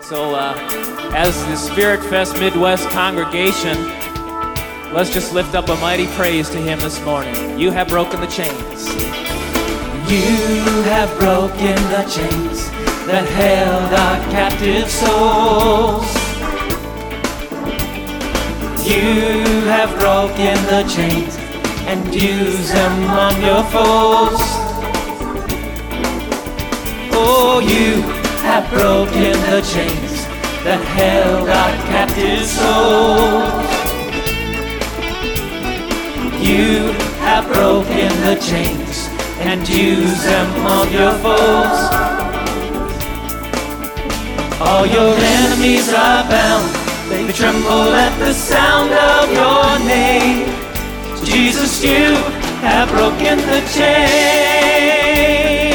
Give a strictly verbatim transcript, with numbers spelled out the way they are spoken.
So uh, as the Spirit Fest Midwest congregation, let's just lift up a mighty praise to Him this morning. You have broken the chains. You have broken the chains that held our captive souls. You have broken the chains and used them on your foes. Oh, you have broken the chains that held our captive souls. You have broken the chains and used them on your foes. All your enemies are bound, they tremble at the sound of your name. Jesus, you have broken the chains.